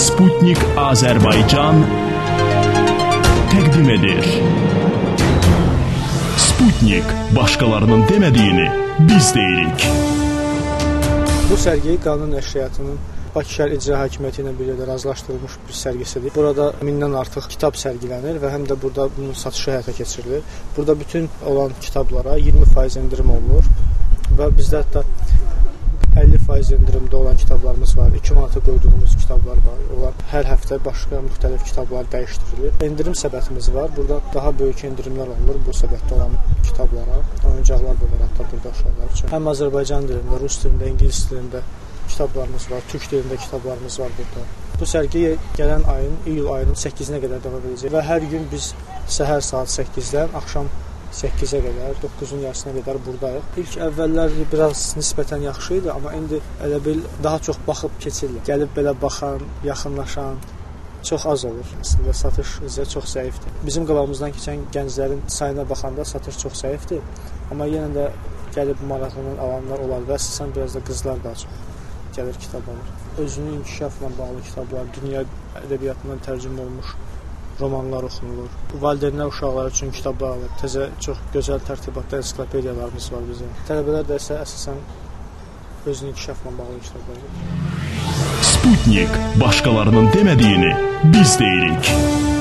Sputnik Azərbaycan təqdim edir. Sputnik, başqalarının demədiyini biz deyirik. Bu sərgi Qanun Nəşriyyatının Bakı şəhər İcra Hakimiyyəti ilə birlikdə razılaşdırılmış bir sərgisidir. Burada 1000-dən artıq kitab sərgilənir və həm də burada bunun satışı həyata keçirilir. Burada bütün olan kitablara 20% endirim olunur və bizdə hətta 50% endirimdə olan kitablarımız var. 2 manata qoyduğumuz kitablar var. Onlar hər həftə başqa müxtəlif kitablar dəyişdirilir. Endirim səbətimiz var. Burada daha böyük endirimlər olunur bu səbətdə olan kitablara. Oyuncaqlar da var hətta burada uşaqlar üçün. Həm Azərbaycan dilində, rus dilində, ingilis dilində kitablarımız var, türk dilində kitablarımız var burada. Bu sərgi gələn ayın, iyul ayının 8-nə qədər davam edəcək və hər gün biz səhər saat 8-dən axşam 8-ə qədər, 9-un yarısına qədər buradayıq. İlk əvvəllər biraz nisbətən yaxşı idi, amma indi elə bil daha çox baxıb keçirlər. Gəlib belə baxan, yaxınlaşan çox az olur. Əslində satış çox zəifdir. Bizim qabağımızdan keçən gənclərin sayına baxanda satış çox zəifdir, amma yenə də gəlib maraqlanan alanlar olar və əsasən biraz da qızlar daha çox gəlir kitab alır. Özünün inkişafla bağlı kitablar, dünya ədəbiyyatından tərcümə olunmuş romanlar oxunulur. Valideynlər uşaqlar üçün kitablar alır. Təzə çox gözəl tərtibatda ensiklopediyalarımız var bizim. Tələbələr də isə əsasən özünün inkişafla bağlı kitablar alır. Sputnik, başqalarının demədiyini biz deyirik.